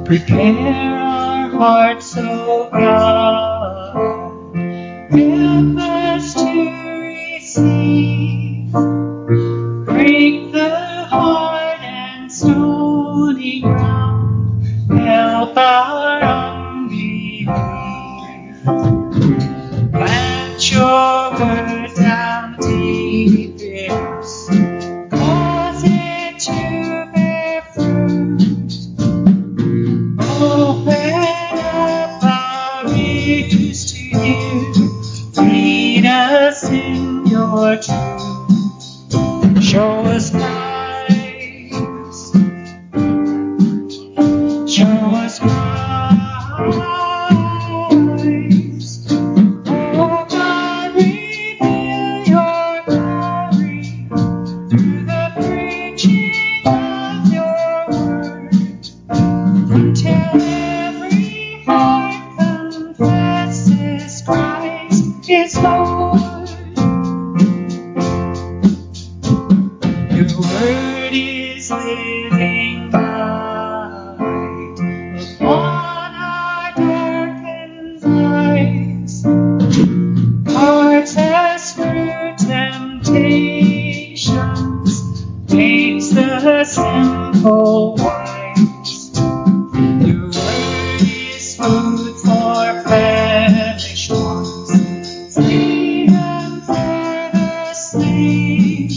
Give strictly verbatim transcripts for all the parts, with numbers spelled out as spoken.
Prepare our hearts, O God. Help us to receive. Break the hard and stony ground. Help our unbelief. Plant your word down deep in us. Cause it to bear fruit. Open up our ears to hear. Lead us in your truth. Show us Christ. Show us Christ. Oh God, reveal your glory through the preaching of your word. Until every heart confesses Christ is Lord. Your word is living light upon our darkened lives. Hearts as through temptations makes the simple wise. Your word is food for famished ones, freedom for the slave.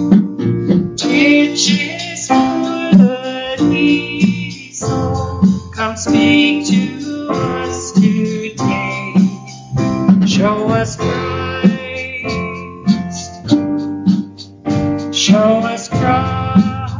Riches for the needy soul. Come speak to us today. Show us Christ. Show us Christ.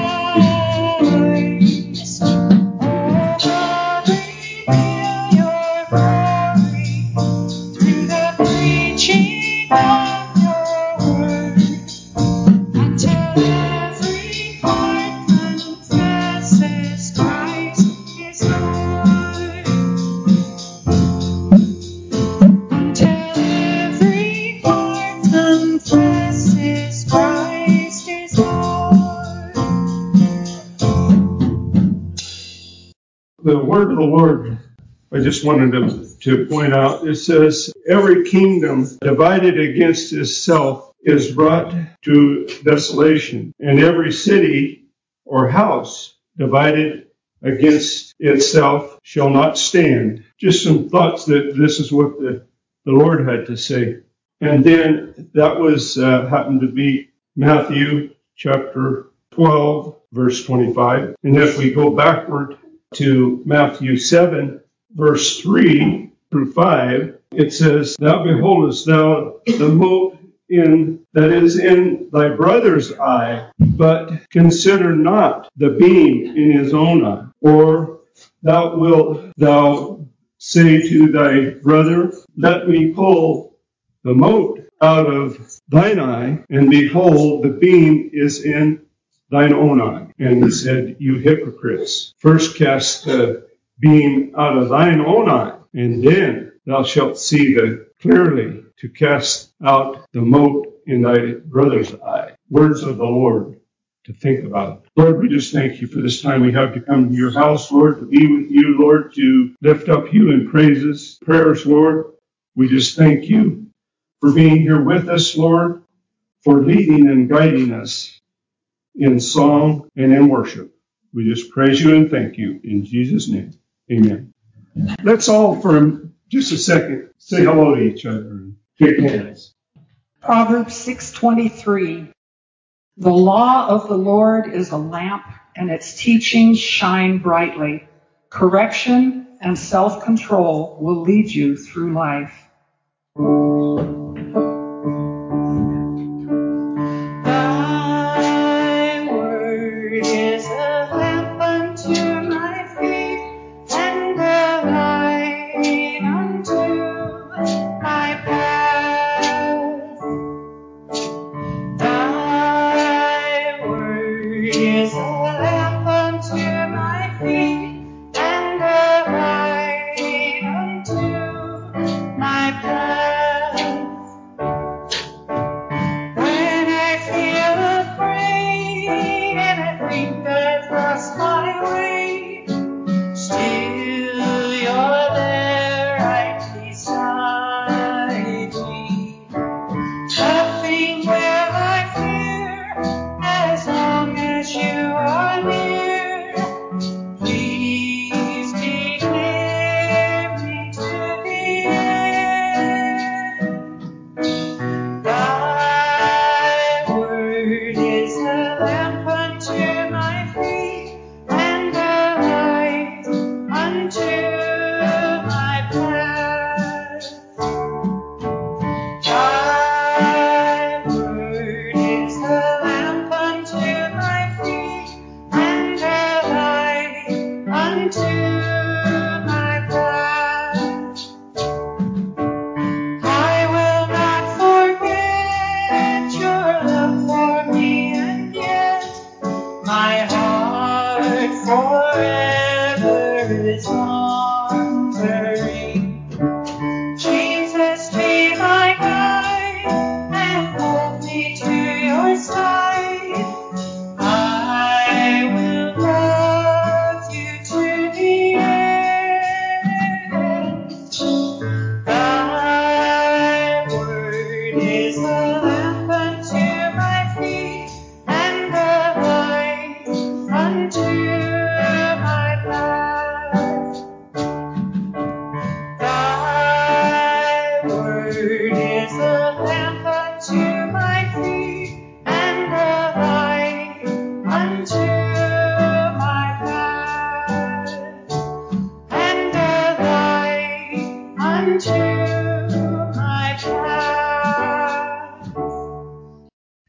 Oh God, reveal your glory through the preaching of your word. Until every heart confesses Christ is Lord. Until every heart confesses Christ is Lord. The word of the Lord, I just wanted to, to point out, it says, every kingdom divided against itself is brought to desolation, and every city or house divided against itself shall not stand. Just some thoughts that this is what the, the Lord had to say. And then that was uh, happened to be Matthew chapter twelve, verse twenty-five. And if we go backward to Matthew seven, verse three through five, it says, Now beholdest thou the mote in that is in thy brother's eye, but consider not the beam in his own eye. Or thou wilt thou say to thy brother, Let me pull the mote out of thine eye, and behold, the beam is in thine own eye. And he said, You hypocrites, first cast the beam out of thine own eye, and then thou shalt see the clearly to cast out the mote in thy brother's eye. Words of the Lord to think about. Lord, we just thank you for this time we have to come to your house, Lord, to be with you, Lord, to lift up you in praises, prayers, Lord. We just thank you for being here with us, Lord, for leading and guiding us in song and in worship. We just praise you and thank you in Jesus' name. Amen. Let's all, for just a second, say hello to each other and take hands. Proverbs six twenty-three. The law of the Lord is a lamp, and its teachings shine brightly. Correction and self-control will lead you through life. Thy word is a lamp unto my feet, and a light unto my path. Thy word is a lamp unto my feet, and a light unto my path.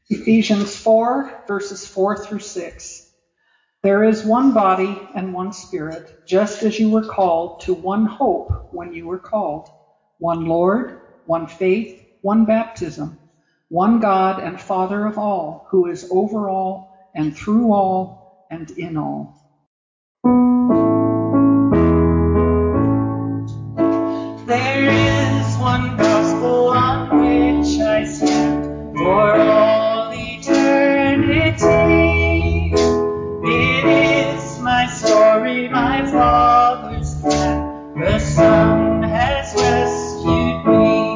Ephesians four, verses four through six. There is one body and one Spirit, just as you were called to one hope when you were called. One Lord, one faith, one baptism, one God and Father of all, who is over all and through all and in all. There is one gospel on which I stand for all eternity. It is my story, my Father's plan. The Son has rescued me.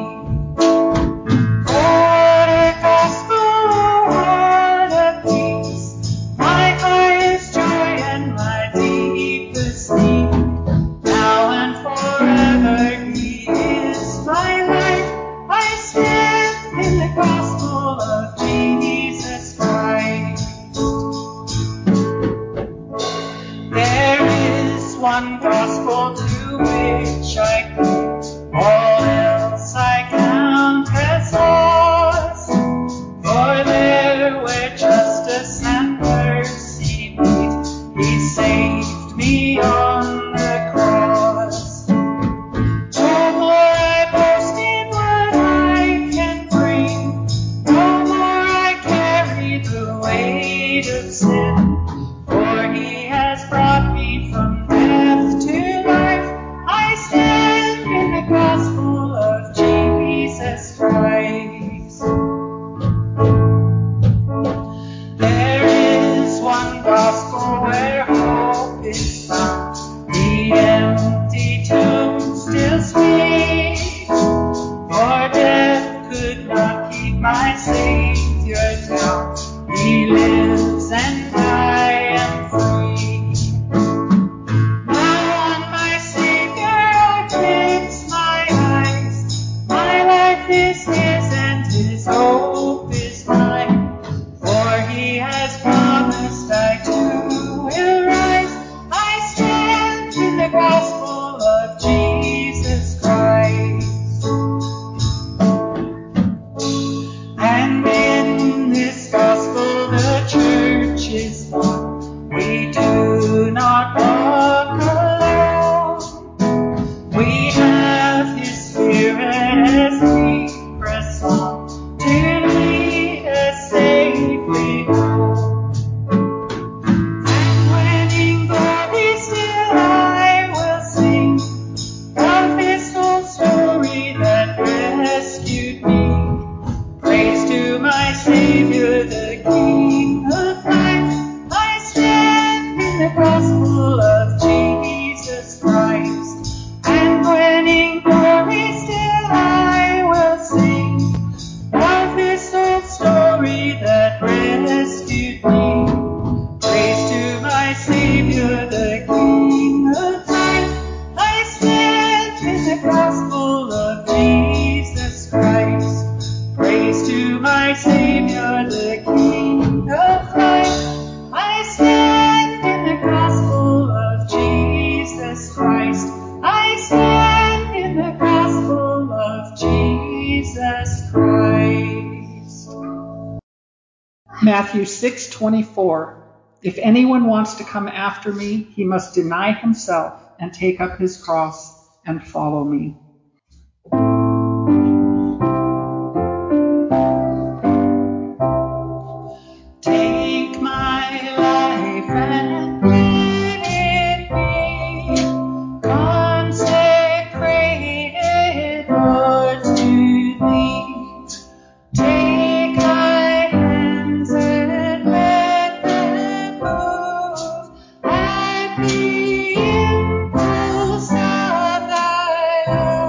What a gospel, what a peace, my highest joy and my deepest need. Now and forever He is my life. I stand in the gospel of Jesus Christ. There is one gospel to which I cling, all else I count as lost. For there where justice and mercy meet, He saved me on the cross. No more I boast in what I can bring, no more I carry the weight of sin. For He has brought me from death to life. I stand in the gospel of Jesus Christ. There is one gospel where hope is found. The empty tomb still speaks, for death could not keep my Savior down. He lives and I am free. Now on my Savior I fix my eyes. My life is His and His hope is mine. For He has promised I too will rise. I stand in the gospel of Jesus Christ. And in this gospel the church is one. We do not walk alone. We have His Spirit as we press on to lead us safely home. And when in glory still I will sing of this old story that rescued me. Praise to my Savior, the King of life. I stand in the gospel of Jesus Christ. And when in glory still I will sing of this old story that rescued me. Praise to my Savior, the King of life. I stand in the gospel of Jesus Christ. Praise to my Savior, the King of life. I stand in the gospel of Jesus Christ. I stand in the gospel of Jesus Christ. Matthew six twenty-four. If anyone wants to come after me, he must deny himself and take up his cross and follow me. Take my life and let it be consecrated, Lord, to Thee. Take my hands and let them move at the impulse of Thy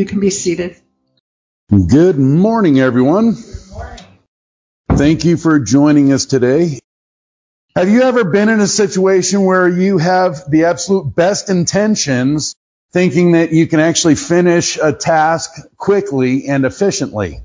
can be seated. Good morning, everyone. Good morning. Thank you for joining us today. Have you ever been in a situation where you have the absolute best intentions, thinking that you can actually finish a task quickly and efficiently,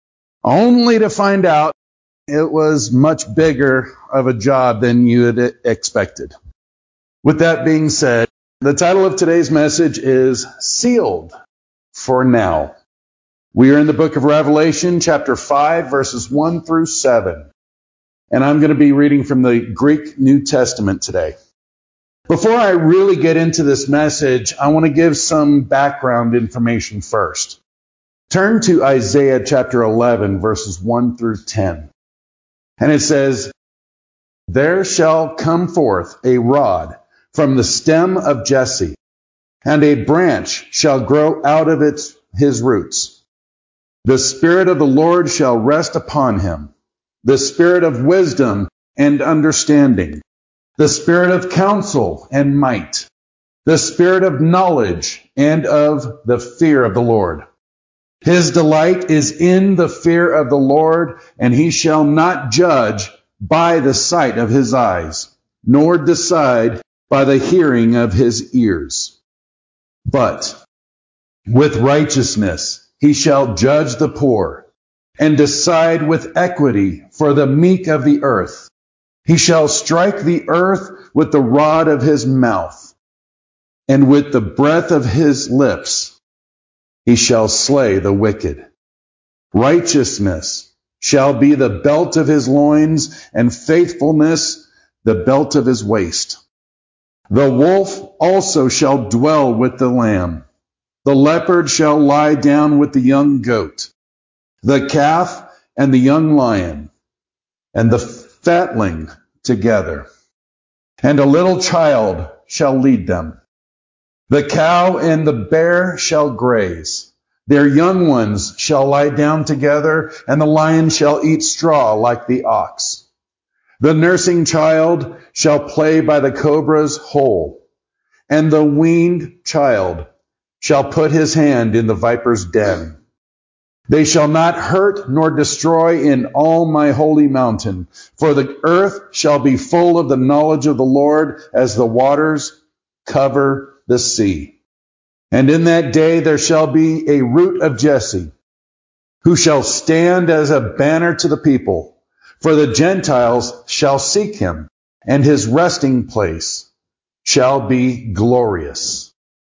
only to find out it was much bigger of a job than you had expected? With that being said, the title of today's message is Sealed for Now. We are in the book of Revelation, chapter five, verses one through seven. And I'm going to be reading from the Greek New Testament today. Before I really get into this message, I want to give some background information first. Turn to Isaiah chapter eleven, verses one through ten. And it says, "There shall come forth a rod from the stem of Jesse, and a branch shall grow out of its his roots. The Spirit of the Lord shall rest upon him, the Spirit of wisdom and understanding, the Spirit of counsel and might, the Spirit of knowledge and of the fear of the Lord. His delight is in the fear of the Lord, and he shall not judge by the sight of his eyes, nor decide by the hearing of his ears. But with righteousness he shall judge the poor, and decide with equity for the meek of the earth. He shall strike the earth with the rod of his mouth, and with the breath of his lips he shall slay the wicked. Righteousness shall be the belt of his loins, and faithfulness the belt of his waist. The wolf also shall dwell with the lamb. The leopard shall lie down with the young goat, the calf and the young lion, and the fatling together. And a little child shall lead them. The cow and the bear shall graze. Their young ones shall lie down together, and the lion shall eat straw like the ox. The nursing child shall play by the cobra's hole, and the weaned child shall put his hand in the viper's den. They shall not hurt nor destroy in all my holy mountain, for the earth shall be full of the knowledge of the Lord as the waters cover the sea. And in that day there shall be a root of Jesse, who shall stand as a banner to the people, for the Gentiles shall seek him, and his resting place shall be glorious."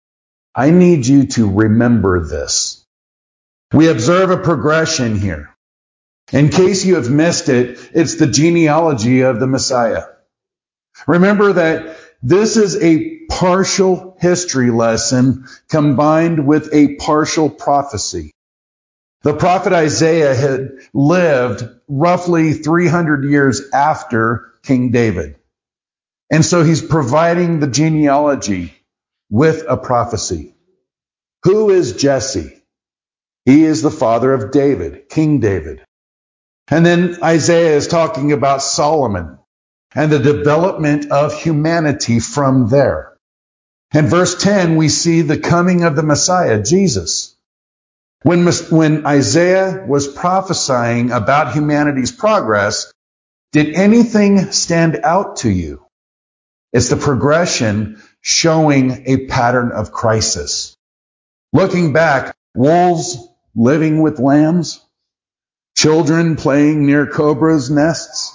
I need you to remember this. We observe a progression here. In case you have missed it, it's the genealogy of the Messiah. Remember that this is a partial history lesson combined with a partial prophecy. The prophet Isaiah had lived roughly three hundred years after King David. And so he's providing the genealogy with a prophecy. Who is Jesse? He is the father of David, King David. And then Isaiah is talking about Solomon and the development of humanity from there. In verse ten, we see the coming of the Messiah, Jesus. When, when Isaiah was prophesying about humanity's progress, did anything stand out to you? It's the progression showing a pattern of crisis. Looking back, wolves living with lambs, children playing near cobras' nests.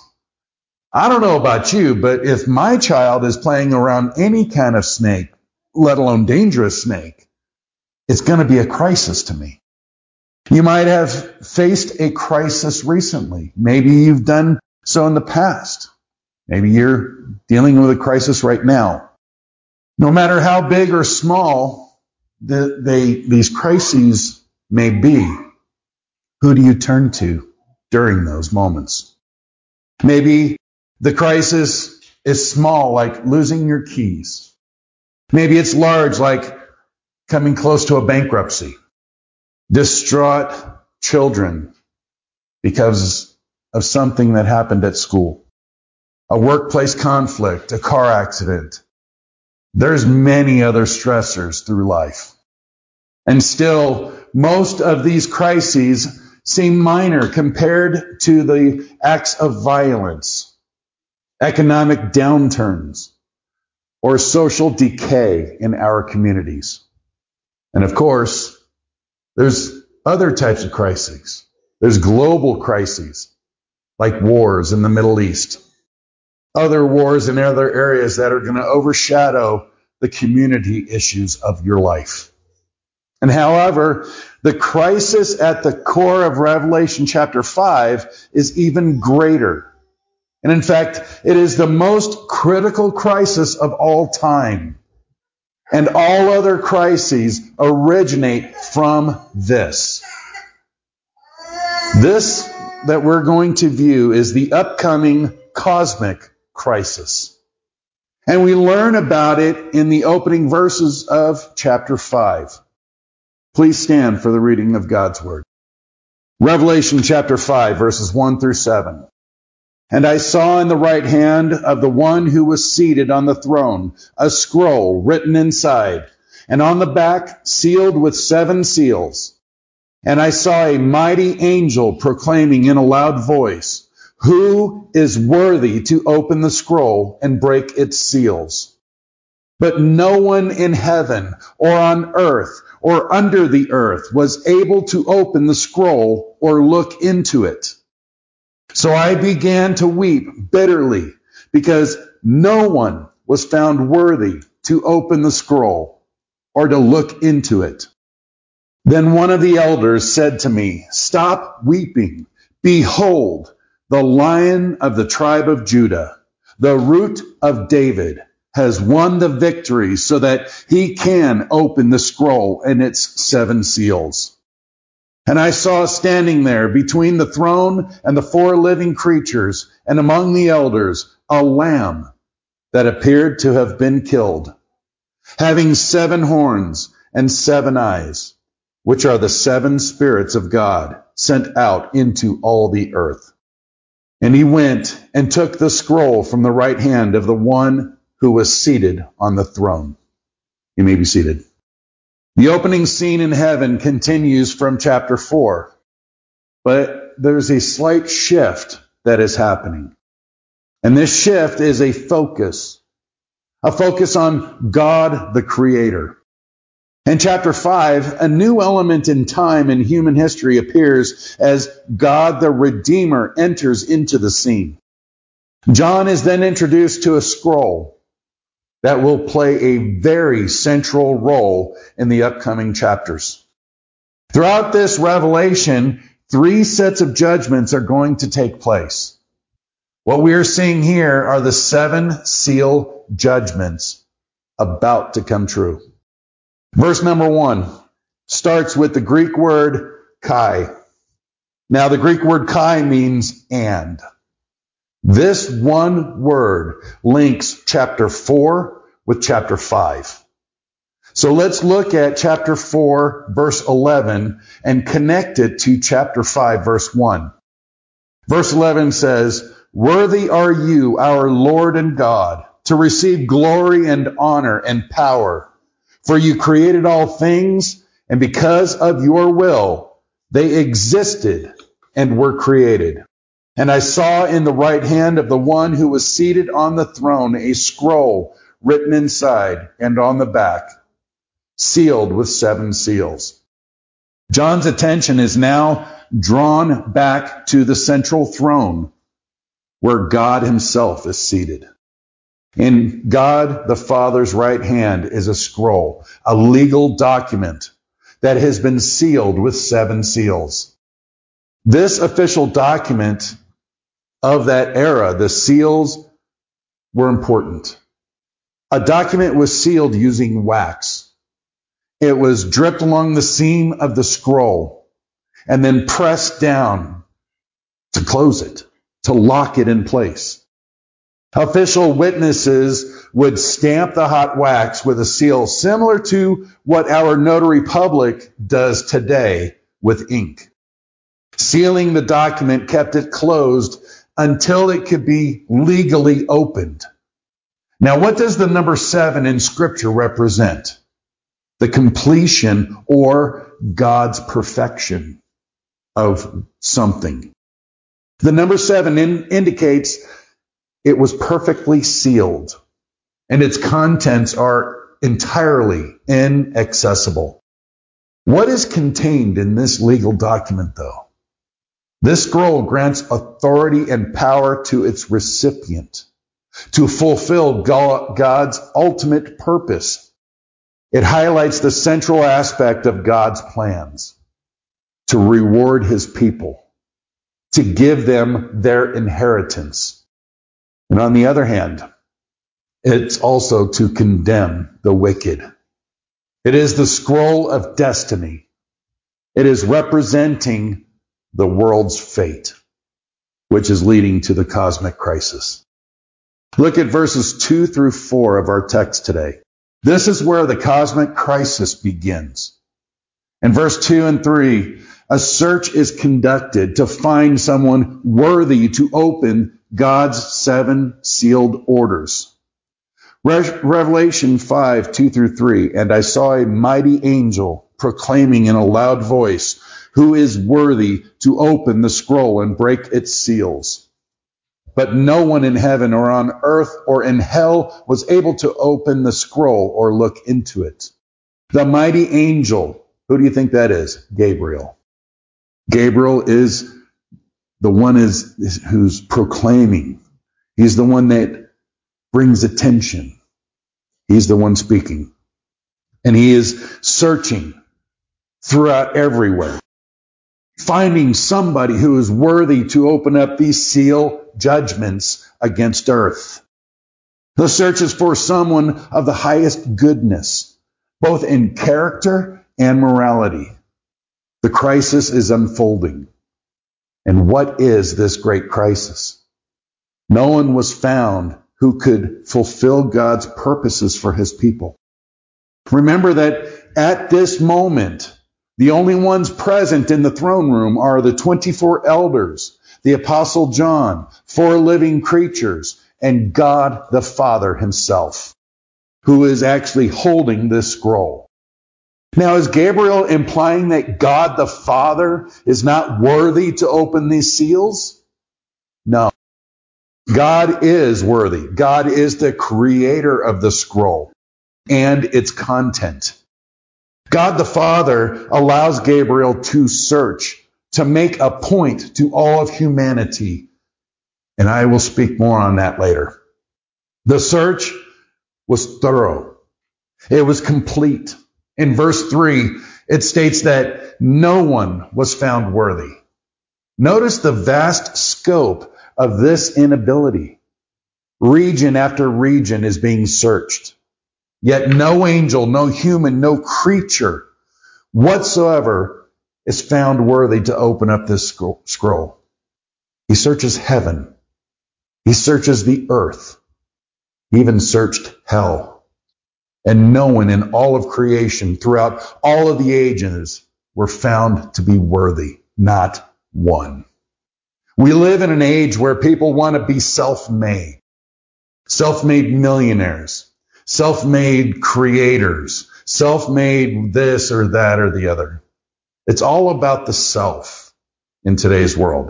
I don't know about you, but if my child is playing around any kind of snake, let alone dangerous snake, it's going to be a crisis to me. You might have faced a crisis recently. Maybe you've done so in the past. Maybe you're dealing with a crisis right now. No matter how big or small the, they, these crises may be, who do you turn to during those moments? Maybe the crisis is small, like losing your keys. Maybe it's large, like coming close to a bankruptcy. Distraught children because of something that happened at school. A workplace conflict, a car accident. There's many other stressors through life. And still, most of these crises seem minor compared to the acts of violence, economic downturns, or social decay in our communities. And of course, there's other types of crises. There's global crises, like wars in the Middle East, other wars in other areas that are going to overshadow the community issues of your life. And however, the crisis at the core of Revelation chapter five is even greater. And in fact, it is the most critical crisis of all time. And all other crises originate from this. This that we're going to view is the upcoming cosmic crisis. And we learn about it in the opening verses of chapter five. Please stand for the reading of God's word. Revelation chapter five, verses one through seven. And I saw in the right hand of the one who was seated on the throne a scroll written inside, and on the back sealed with seven seals. And I saw a mighty angel proclaiming in a loud voice, "Who is worthy to open the scroll and break its seals?" But no one in heaven or on earth or under the earth was able to open the scroll or look into it. So I began to weep bitterly because no one was found worthy to open the scroll or to look into it. Then one of the elders said to me, "Stop weeping. Behold, the Lion of the tribe of Judah, the Root of David, has won the victory so that he can open the scroll and its seven seals." And I saw standing there between the throne and the four living creatures and among the elders a lamb that appeared to have been killed, having seven horns and seven eyes, which are the seven spirits of God sent out into all the earth. And he went and took the scroll from the right hand of the one who was seated on the throne. You may be seated. The opening scene in heaven continues from chapter four, but there's a slight shift that is happening. And this shift is a focus, a focus on God the Creator. In chapter five, a new element in time and human history appears as God the Redeemer enters into the scene. John is then introduced to a scroll that will play a very central role in the upcoming chapters. Throughout this revelation, three sets of judgments are going to take place. What we are seeing here are the seven seal judgments about to come true. Verse number one starts with the Greek word kai. Now, the Greek word kai means and. This one word links chapter four with chapter five. So let's look at chapter four, verse eleven, and connect it to chapter five, verse one. Verse eleven says, "Worthy are you, our Lord and God, to receive glory and honor and power. For you created all things, and because of your will, they existed and were created. And I saw in the right hand of the one who was seated on the throne a scroll written inside and on the back, sealed with seven seals." John's attention is now drawn back to the central throne where God himself is seated. In God the Father's right hand is a scroll, a legal document that has been sealed with seven seals. This official document of that era, the seals were important. A document was sealed using wax. It was dripped along the seam of the scroll and then pressed down to close it, to lock it in place. Official witnesses would stamp the hot wax with a seal similar to what our notary public does today with ink. Sealing the document kept it closed until it could be legally opened. Now, what does the number seven in Scripture represent? the completion or God's perfection of something. The number seven in, indicates it was perfectly sealed, and its contents are entirely inaccessible. What is contained in this legal document, though? This scroll grants authority and power to its recipient to fulfill God's ultimate purpose. It highlights the central aspect of God's plans: to reward his people, to give them their inheritance. And on the other hand, it's also to condemn the wicked. It is the scroll of destiny. It is representing the world's fate, which is leading to the cosmic crisis. Look at verses two through four of our text today. This is where the cosmic crisis begins. In verse two and three, a search is conducted to find someone worthy to open God's seven sealed orders. Revelation five, two through three, and I saw a mighty angel proclaiming in a loud voice, who is worthy to open the scroll and break its seals. But no one in heaven or on earth or in hell was able to open the scroll or look into it. The mighty angel, who do you think that is? Gabriel. Gabriel is the one is, is who's proclaiming. He's the one that brings attention. He's the one speaking. And he is searching throughout everywhere, finding somebody who is worthy to open up these seal judgments against earth. The search is for someone of the highest goodness, both in character and morality. The crisis is unfolding. And what is this great crisis? No one was found who could fulfill God's purposes for his people. Remember that at this moment, the only ones present in the throne room are the twenty-four elders, the Apostle John, four living creatures, and God the Father himself, who is actually holding this scroll. Now, is Gabriel implying that God the Father is not worthy to open these seals? No. God is worthy. God is the creator of the scroll and its content. God the Father allows Gabriel to search, to make a point to all of humanity. And I will speak more on that later. The search was thorough. It was complete. In verse three, it states that no one was found worthy. Notice the vast scope of this inability. Region after region is being searched. Yet no angel, no human, no creature whatsoever is found worthy to open up this scroll. He searches heaven. He searches the earth. He even searched hell. And no one in all of creation throughout all of the ages were found to be worthy. Not one. We live in an age where people want to be self-made. Self-made millionaires. Self-made creators. Self-made this or that or the other. It's all about the self in today's world.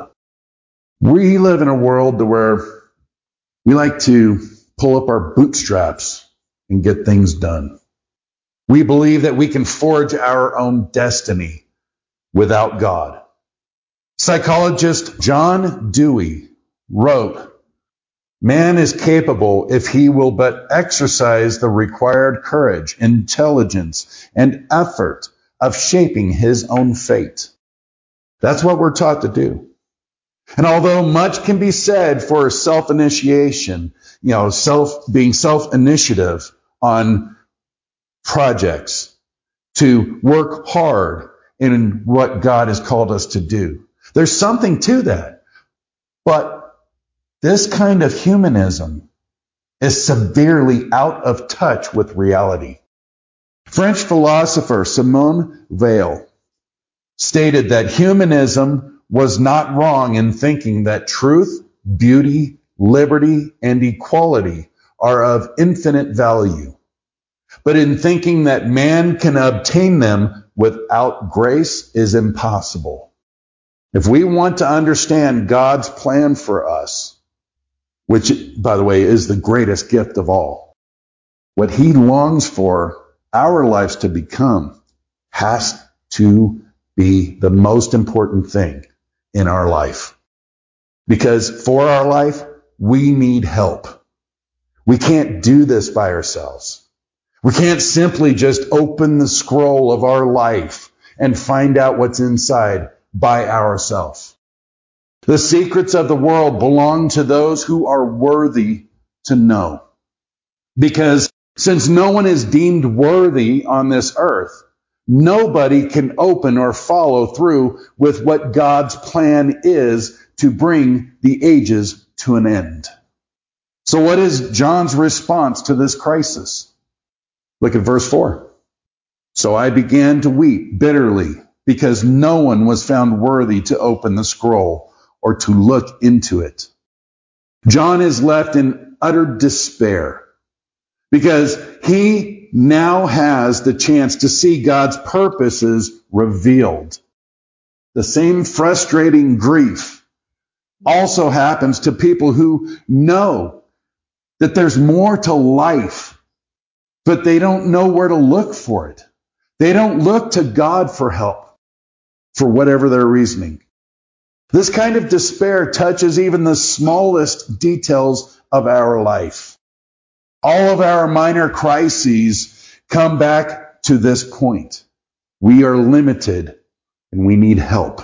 We live in a world where we like to pull up our bootstraps and get things done. We believe that we can forge our own destiny without God. Psychologist John Dewey wrote, "Man is capable if he will but exercise the required courage, intelligence, and effort of shaping his own fate." That's what we're taught to do. And although much can be said for self-initiation, you know, self being self-initiative on projects, to work hard in what God has called us to do. There's something to that. But this kind of humanism is severely out of touch with reality. French philosopher Simone Weil stated that humanism was not wrong in thinking that truth, beauty, liberty, and equality are of infinite value. but in thinking that man can obtain them without grace is impossible. If we want to understand God's plan for us, which, by the way, is the greatest gift of all, what he longs for our lives to become has to be the most important thing in our life. Because for our life, we need help. We can't do this by ourselves. We can't simply just open the scroll of our life and find out what's inside by ourselves. The secrets of the world belong to those who are worthy to know. Because since no one is deemed worthy on this earth, nobody can open or follow through with what God's plan is to bring the ages to an end. So what is John's response to this crisis? Look at verse four. So I began to weep bitterly because no one was found worthy to open the scroll or to look into it. John is left in utter despair because he now has the chance to see God's purposes revealed. The same frustrating grief also happens to people who know that there's more to life, but they don't know where to look for it. They don't look to God for help, for whatever their reasoning. This kind of despair touches even the smallest details of our life. All of our minor crises come back to this point. We are limited and we need help.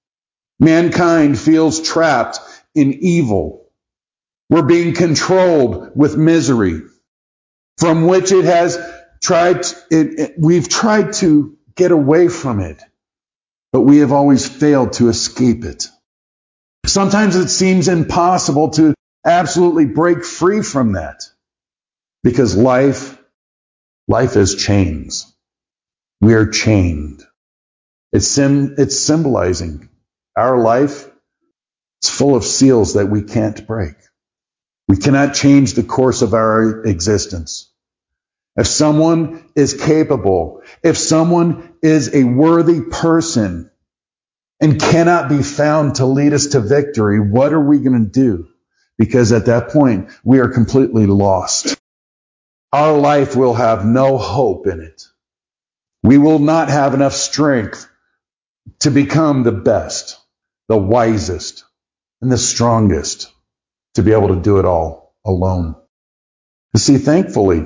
Mankind feels trapped in evil. We're being controlled with misery, from which it has tried, it, it, we've tried to get away from it, but we have always failed to escape it. Sometimes it seems impossible to absolutely break free from that, because life, life is chains. We are chained. It's, sim, it's symbolizing our life. It's full of seals that we can't break. We cannot change the course of our existence. If someone is capable, if someone is a worthy person and cannot be found to lead us to victory, what are we going to do? Because at that point, we are completely lost. Our life will have no hope in it. We will not have enough strength to become the best, the wisest, and the strongest to be able to do it all alone. You see, thankfully,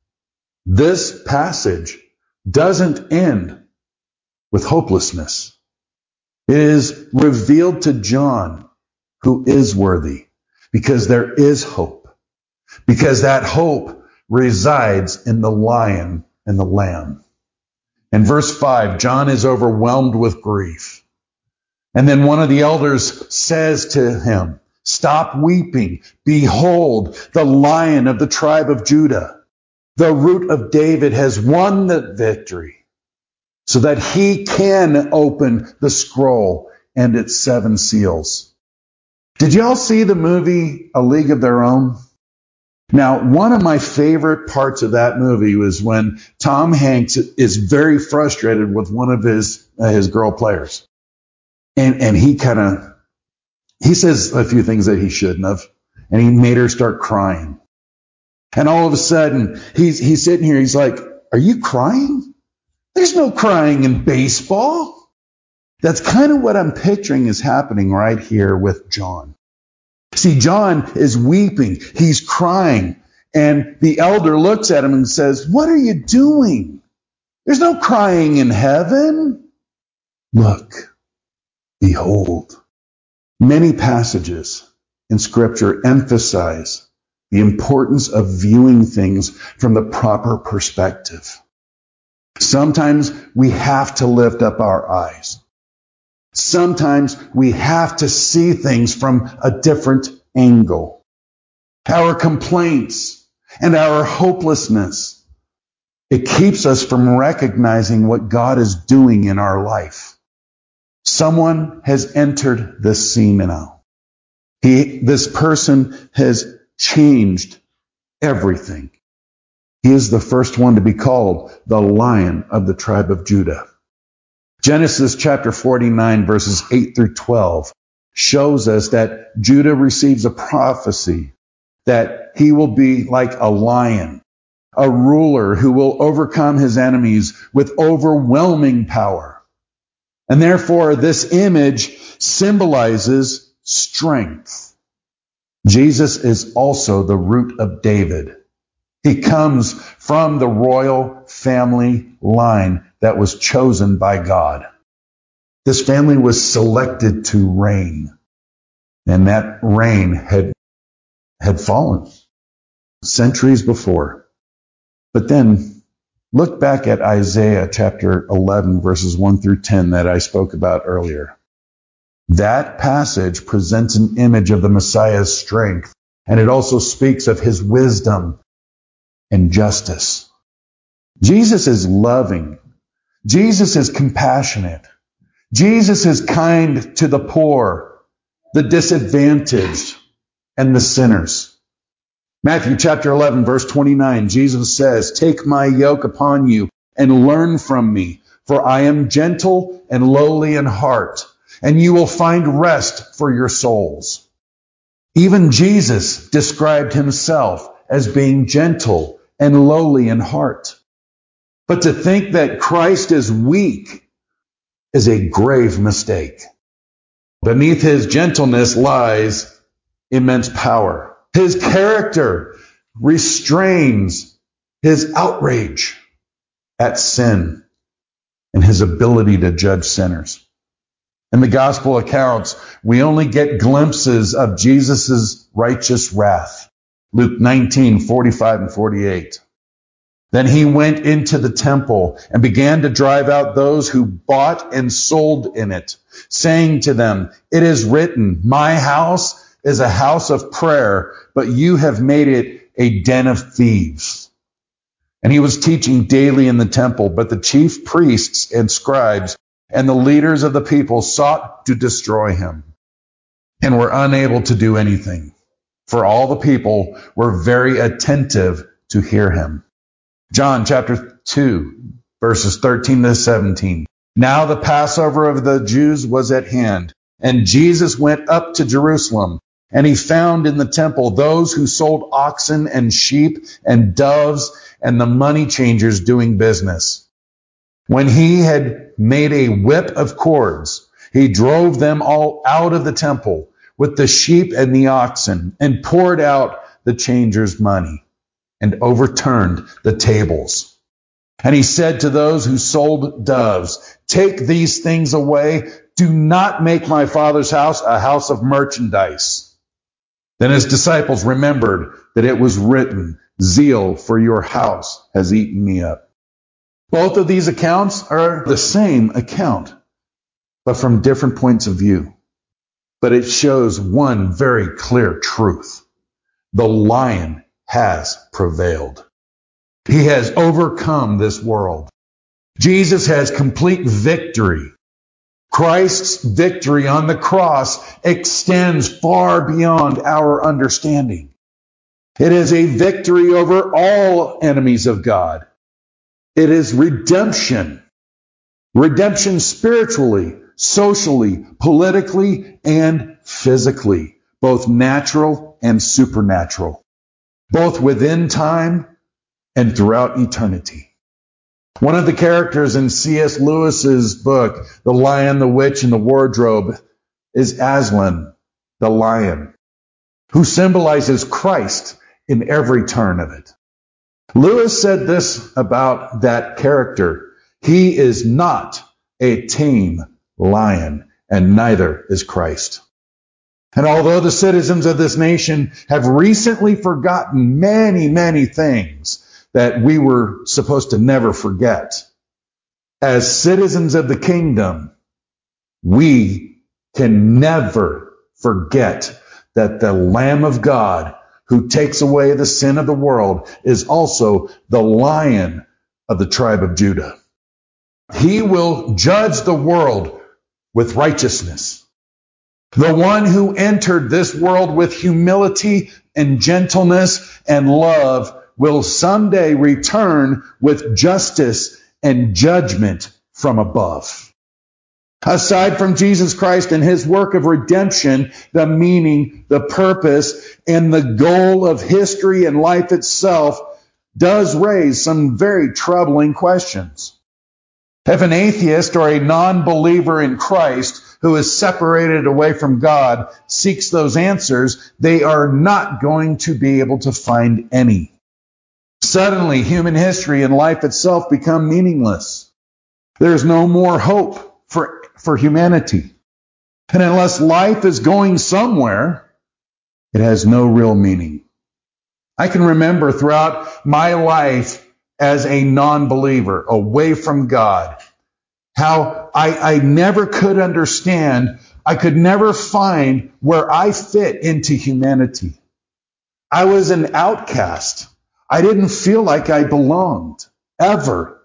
this passage doesn't end with hopelessness. It is revealed to John, who is worthy, because there is hope. Because that hope resides in the Lion and the Lamb. In verse five, John is overwhelmed with grief. And then one of the elders says to him, "Stop weeping. Behold, the Lion of the tribe of Judah, the Root of David, has won the victory so that he can open the scroll and its seven seals." Did y'all see the movie A League of Their Own? Now, one of my favorite parts of that movie was when Tom Hanks is very frustrated with one of his uh, his girl players. And, and he kind of, he says a few things that he shouldn't have. And he made her start crying. And all of a sudden, he's, he's sitting here, he's like, "Are you crying? There's no crying in baseball." That's kind of what I'm picturing is happening right here with John. See, John is weeping. He's crying. And the elder looks at him and says, "What are you doing? There's no crying in heaven. Look, behold." Many passages in Scripture emphasize the importance of viewing things from the proper perspective. Sometimes we have to lift up our eyes. Sometimes we have to see things from a different angle. Our complaints and our hopelessness, it keeps us from recognizing what God is doing in our life. Someone has entered this scene now. He, this person has changed everything. He is the first one to be called the Lion of the tribe of Judah. Genesis chapter forty-nine, verses eight through twelve, shows us that Judah receives a prophecy that he will be like a lion, a ruler who will overcome his enemies with overwhelming power. And therefore, this image symbolizes strength. Jesus is also the root of David. He comes from the royal family line that was chosen by God. This family was selected to reign, and that reign had, had fallen centuries before. But then look back at Isaiah chapter eleven, verses one through ten that I spoke about earlier. That passage presents an image of the Messiah's strength, and it also speaks of his wisdom and justice. Jesus is loving. Jesus is compassionate. Jesus is kind to the poor, the disadvantaged, and the sinners. Matthew chapter eleven, verse twenty-nine, Jesus says, "Take my yoke upon you and learn from me, for I am gentle and lowly in heart, and you will find rest for your souls." Even Jesus described himself as being gentle and lowly in heart. But to think that Christ is weak is a grave mistake. Beneath his gentleness lies immense power. His character restrains his outrage at sin and his ability to judge sinners. In the gospel accounts, we only get glimpses of Jesus' righteous wrath. Luke nineteen, forty-five and forty-eight. Then he went into the temple and began to drive out those who bought and sold in it, saying to them, "It is written, my house is a house of prayer, but you have made it a den of thieves." And he was teaching daily in the temple, but the chief priests and scribes and the leaders of the people sought to destroy him and were unable to do anything, for all the people were very attentive to hear him. John chapter two, verses thirteen to seventeen. Now the Passover of the Jews was at hand, and Jesus went up to Jerusalem, and he found in the temple those who sold oxen and sheep and doves and the money changers doing business. When he had made a whip of cords, he drove them all out of the temple with the sheep and the oxen, and poured out the changers' money, and overturned the tables. And he said to those who sold doves, "Take these things away. Do not make my Father's house a house of merchandise." Then his disciples remembered that it was written, "Zeal for your house has eaten me up." Both of these accounts are the same account, but from different points of view. But it shows one very clear truth. The lion has prevailed. He has overcome this world. Jesus has complete victory. Christ's victory on the cross extends far beyond our understanding. It is a victory over all enemies of God. It is redemption. Redemption spiritually, socially, politically, and physically, both natural and supernatural, both within time and throughout eternity. One of the characters in C S Lewis's book, The Lion, the Witch, and the Wardrobe, is Aslan, the lion, who symbolizes Christ in every turn of it. Lewis said this about that character: "He is not a tame lion, and neither is Christ." And although the citizens of this nation have recently forgotten many, many things that we were supposed to never forget, as citizens of the kingdom, we can never forget that the Lamb of God who takes away the sin of the world is also the Lion of the tribe of Judah. He will judge the world with righteousness. The one who entered this world with humility and gentleness and love will someday return with justice and judgment from above. Aside from Jesus Christ and his work of redemption, the meaning, the purpose, and the goal of history and life itself does raise some very troubling questions. If an atheist or a non-believer in Christ who is separated away from God seeks those answers, they are not going to be able to find any. Suddenly, human history and life itself become meaningless. There's no more hope for, for humanity. And unless life is going somewhere, it has no real meaning. I can remember throughout my life as a non-believer, away from God, how I, I never could understand, I could never find where I fit into humanity. I was an outcast. I didn't feel like I belonged, ever.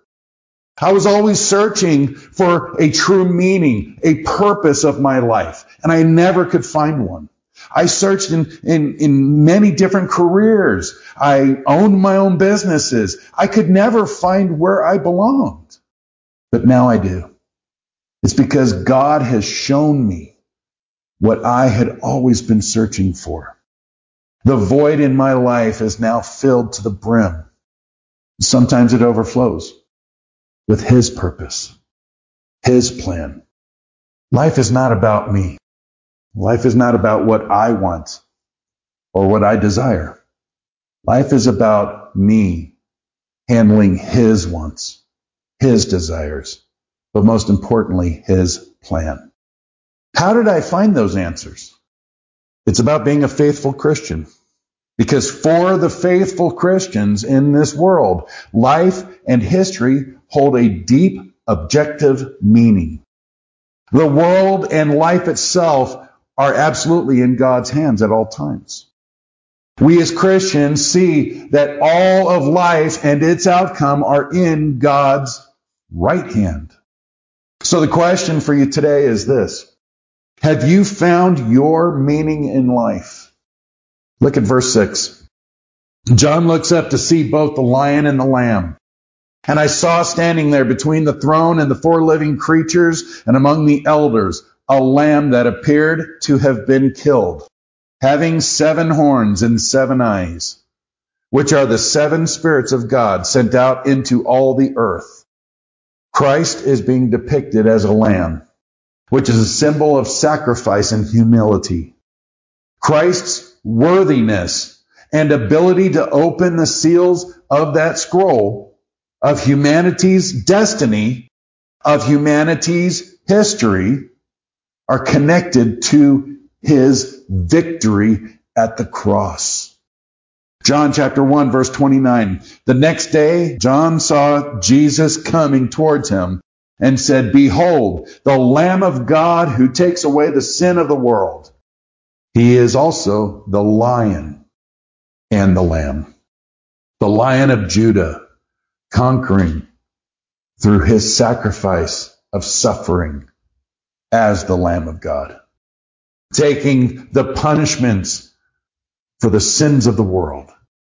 I was always searching for a true meaning, a purpose of my life, and I never could find one. I searched in, in, in many different careers. I owned my own businesses. I could never find where I belonged. But now I do. It's because God has shown me what I had always been searching for. The void in my life is now filled to the brim. Sometimes it overflows with his purpose, his plan. Life is not about me. Life is not about what I want or what I desire. Life is about me handling his wants, his desires, but most importantly, his plan. How did I find those answers? It's about being a faithful Christian. Because for the faithful Christians in this world, life and history hold a deep, objective meaning. The world and life itself are absolutely in God's hands at all times. We as Christians see that all of life and its outcome are in God's right hand. So the question for you today is this: have you found your meaning in life? Look at verse six. John looks up to see both the lion and the lamb. And I saw standing there between the throne and the four living creatures and among the elders a lamb that appeared to have been killed, having seven horns and seven eyes, which are the seven spirits of God sent out into all the earth. Christ is being depicted as a lamb, which is a symbol of sacrifice and humility. Christ's worthiness and ability to open the seals of that scroll of humanity's destiny, of humanity's history, are connected to his victory at the cross. John chapter one, verse twenty-nine. The next day, John saw Jesus coming towards him and said, "Behold, the Lamb of God who takes away the sin of the world. He is also the Lion and the Lamb." The Lion of Judah, conquering through his sacrifice of suffering as the Lamb of God, taking the punishments for the sins of the world.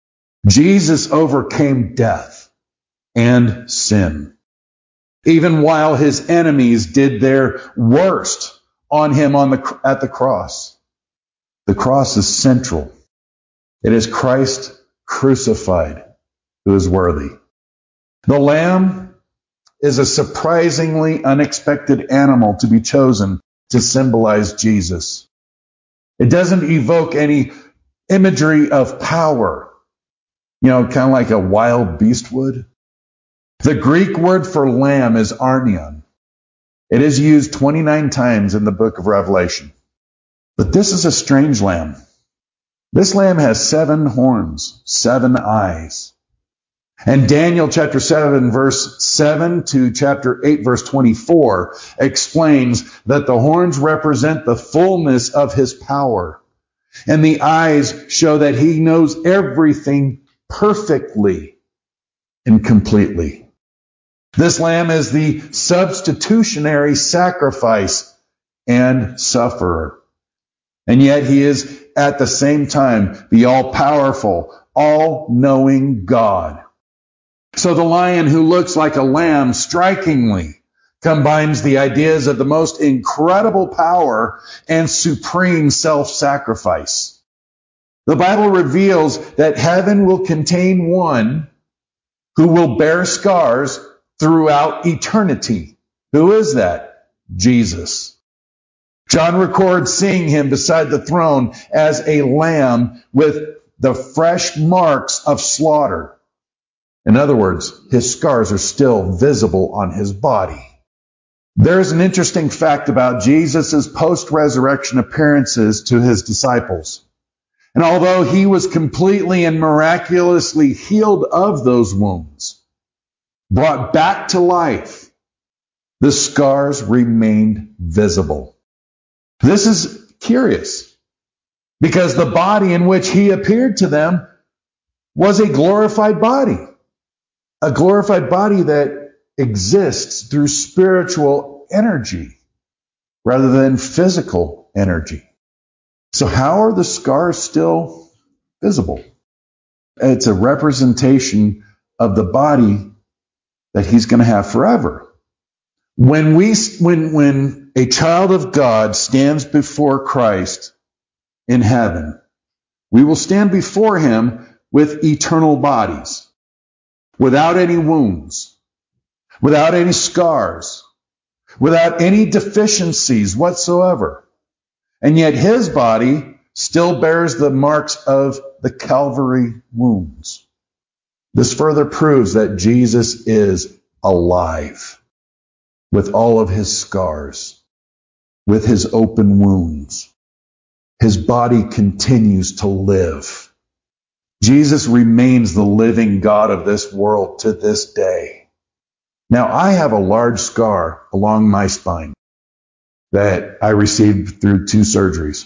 Jesus overcame death and sin, even while his enemies did their worst on him on the, at the cross. The cross is central. It is Christ crucified who is worthy. The Lamb is a surprisingly unexpected animal to be chosen to symbolize Jesus. It doesn't evoke any imagery of power, you know, kind of like a wild beast would. The Greek word for lamb is arnion. It is used twenty-nine times in the book of Revelation. But this is a strange lamb. This lamb has seven horns, seven eyes. And Daniel chapter seven, verse seven to chapter eight, verse twenty-four explains that the horns represent the fullness of his power. And the eyes show that he knows everything perfectly and completely. This lamb is the substitutionary sacrifice and sufferer. And yet he is at the same time the all-powerful, all-knowing God. So the lion who looks like a lamb strikingly combines the ideas of the most incredible power and supreme self-sacrifice. The Bible reveals that heaven will contain one who will bear scars throughout eternity. Who is that? Jesus. John records seeing him beside the throne as a lamb with the fresh marks of slaughter. In other words, his scars are still visible on his body. There's an interesting fact about Jesus' post-resurrection appearances to his disciples. And although he was completely and miraculously healed of those wounds, brought back to life, the scars remained visible. This is curious because the body in which he appeared to them was a glorified body, a glorified body that exists through spiritual energy rather than physical energy. So how are the scars still visible? It's a representation of the body that he's going to have forever. When we, when, when a child of God stands before Christ in heaven, we will stand before him with eternal bodies, without any wounds, without any scars, without any deficiencies whatsoever. And yet his body still bears the marks of the Calvary wounds. This further proves that Jesus is alive with all of his scars, with his open wounds. His body continues to live. Jesus remains the living God of this world to this day. Now, I have a large scar along my spine that I received through two surgeries.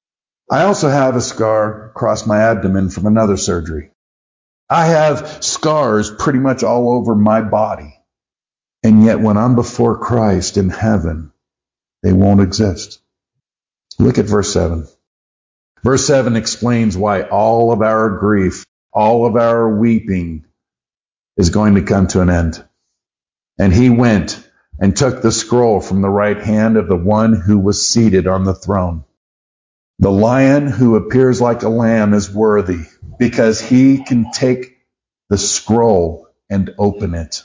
I also have a scar across my abdomen from another surgery. I have scars pretty much all over my body. And yet when I'm before Christ in heaven, they won't exist. Look at verse seven. Verse seven explains why all of our grief, all of our weeping is going to come to an end. And he went and took the scroll from the right hand of the one who was seated on the throne. The lion who appears like a lamb is worthy because he can take the scroll and open it.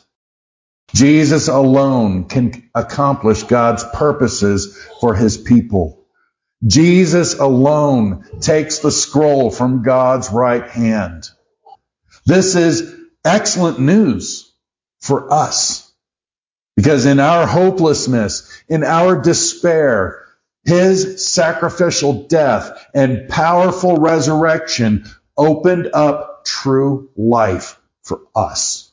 Jesus alone can accomplish God's purposes for his people. Jesus alone takes the scroll from God's right hand. This is excellent news for us. Because in our hopelessness, in our despair, his sacrificial death and powerful resurrection opened up true life for us.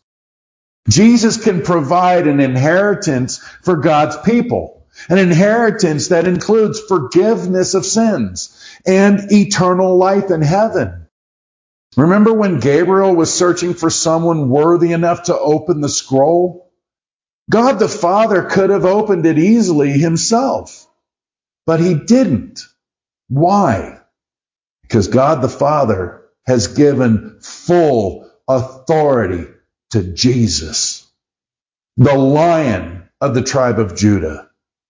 Jesus can provide an inheritance for God's people, an inheritance that includes forgiveness of sins and eternal life in heaven. Remember when Gabriel was searching for someone worthy enough to open the scroll? God the Father could have opened it easily himself, but he didn't. Why? Because God the Father has given full authority to Jesus, the Lion of the tribe of Judah.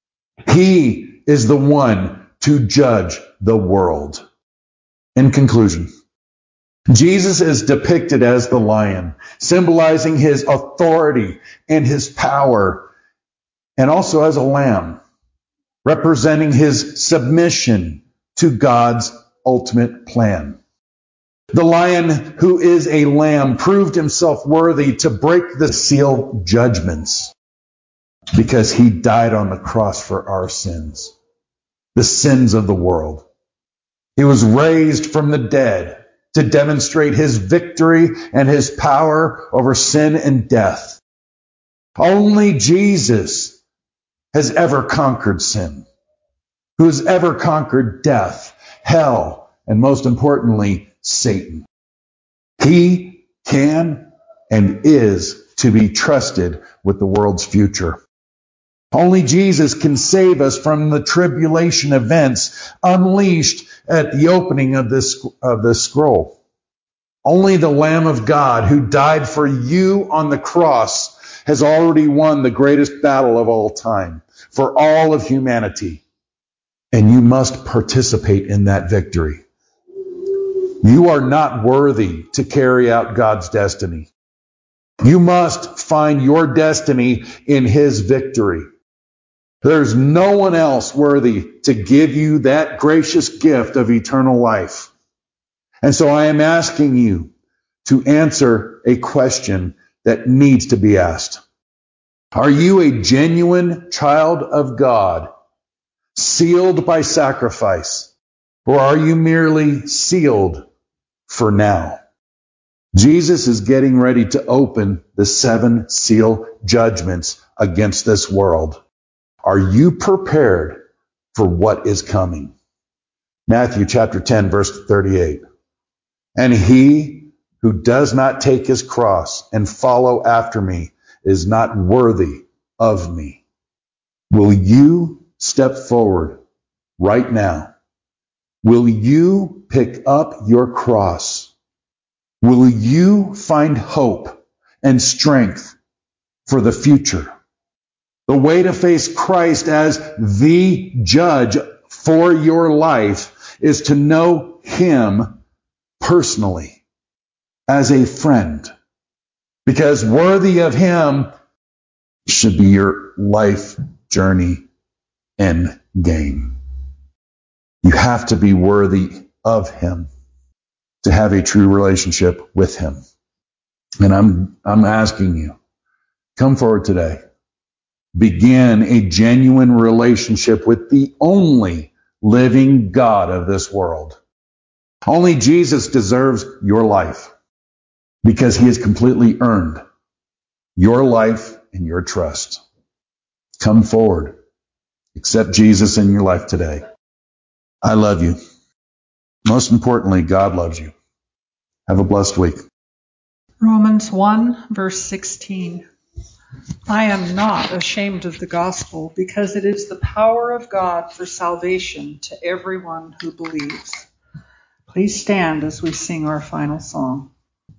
He is the one to judge the world. In conclusion, Jesus is depicted as the lion, symbolizing his authority and his power, and also as a lamb, representing his submission to God's ultimate plan. The lion who is a lamb proved himself worthy to break the seal judgments because he died on the cross for our sins, the sins of the world. He was raised from the dead to demonstrate his victory and his power over sin and death. Only Jesus has ever conquered sin, who has ever conquered death, hell, and most importantly, Satan. He can and is to be trusted with the world's future. Only Jesus can save us from the tribulation events unleashed at the opening of this, of this scroll. Only the Lamb of God who died for you on the cross has already won the greatest battle of all time for all of humanity. And you must participate in that victory. You are not worthy to carry out God's destiny. You must find your destiny in His victory. There's no one else worthy to give you that gracious gift of eternal life. And so I am asking you to answer a question that needs to be asked. Are you a genuine child of God, sealed by sacrifice, or are you merely sealed for now? Jesus is getting ready to open the seven seal judgments against this world. Are you prepared for what is coming? Matthew chapter ten, verse thirty-eight. And he who does not take his cross and follow after me is not worthy of me. Will you step forward right now? Will you pick up your cross? Will you find hope and strength for the future? The way to face Christ as the judge for your life is to know Him personally as a friend. Because worthy of Him should be your life journey end game. You have to be worthy of Him to have a true relationship with Him. And I'm, I'm asking you, come forward today. Begin a genuine relationship with the only living God of this world. Only Jesus deserves your life because He has completely earned your life and your trust. Come forward. Accept Jesus in your life today. I love you. Most importantly, God loves you. Have a blessed week. Romans one, verse sixteen. I am not ashamed of the gospel, because it is the power of God for salvation to everyone who believes. Please stand as we sing our final song.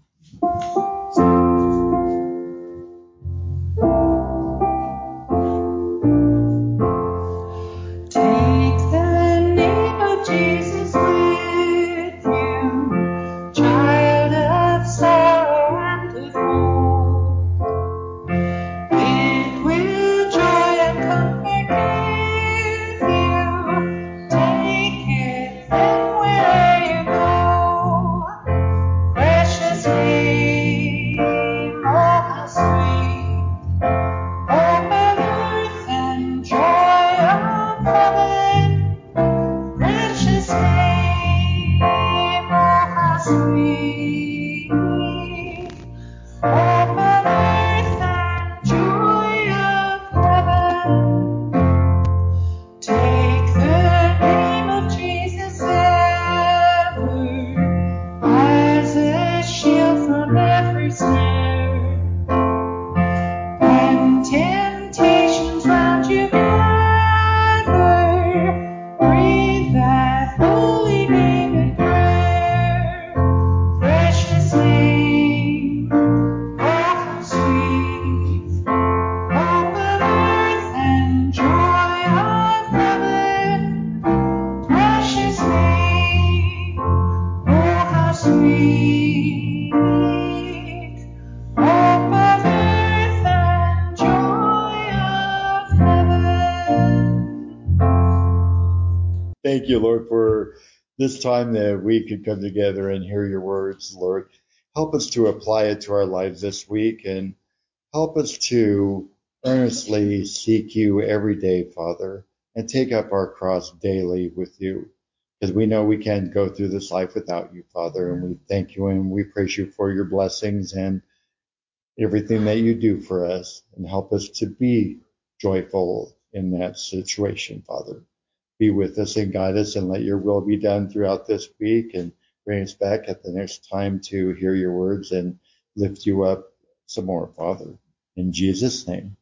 Thank you, Lord, for this time that we could come together and hear your words, Lord. Help us to apply it to our lives this week, and help us to earnestly seek you every day, Father, and take up our cross daily with you, because we know we can't go through this life without you, Father, and we thank you and we praise you for your blessings and everything that you do for us, and help us to be joyful in that situation, Father. Be with us and guide us, and let your will be done throughout this week, and bring us back at the next time to hear your words and lift you up some more, Father. In Jesus' name,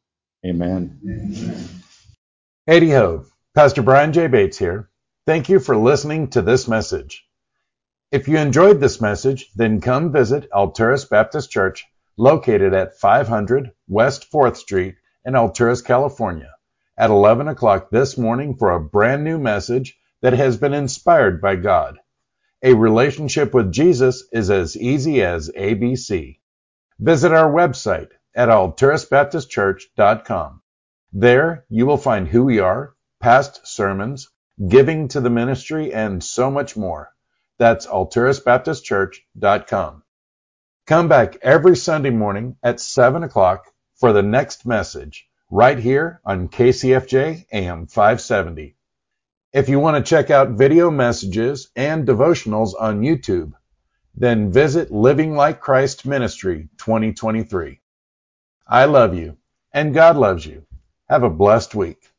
amen. Hey-ho, Pastor Brian J. Bates here. Thank you for listening to this message. If you enjoyed this message, then come visit Alturas Baptist Church, located at five hundred West fourth Street in Alturas, California, at eleven o'clock this morning for a brand new message that has been inspired by God. A relationship with Jesus is as easy as A B C. Visit our website at alturas baptist church dot com. There you will find who we are, past sermons, giving to the ministry, and so much more. That's alturas baptist church dot com. Come back every Sunday morning at seven o'clock for the next message, right here on K C F J A M five seventy. If you want to check out video messages and devotionals on YouTube, then visit Living Like Christ Ministry twenty twenty-three. I love you, and God loves you. Have a blessed week.